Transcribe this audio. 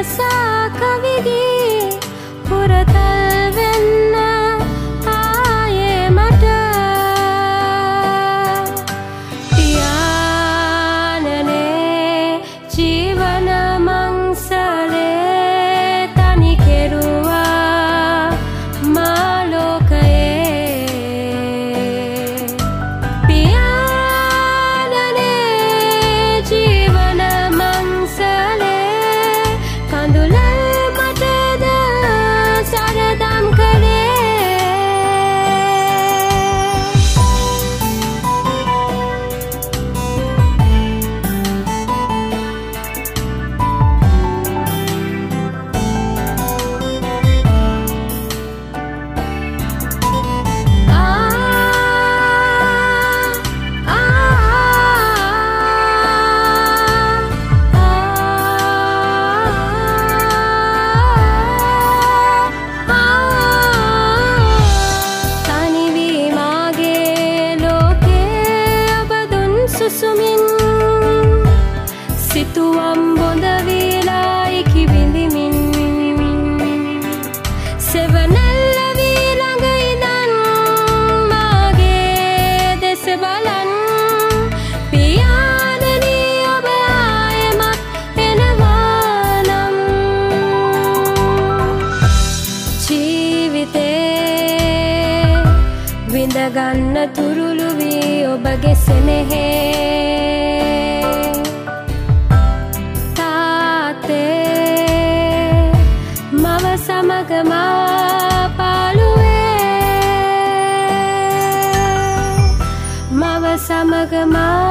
අසා කවිගේ පුරතල් වෙන්න ආයේ මට පියාණනේ ජීවන මංසලේ තනි කෙරුවා මා ලෝකයේ පියාණනේ ජීවන මංසලේ කඳුල මටද සරදම් සිතුවම් බොඳ වීලායි කිවිඳිමින් සෙවනැල්ල වී ළඟ ඉඳන් මාගේ දෙස බලන් පියාණනී ඔබ ආයෙමත් එනවා නම් ජීවිතේ විඳගන්න තුරුළු වී ඔබගේ සෙනෙහේ මව සමග මා පාළුවේ මව සමග මා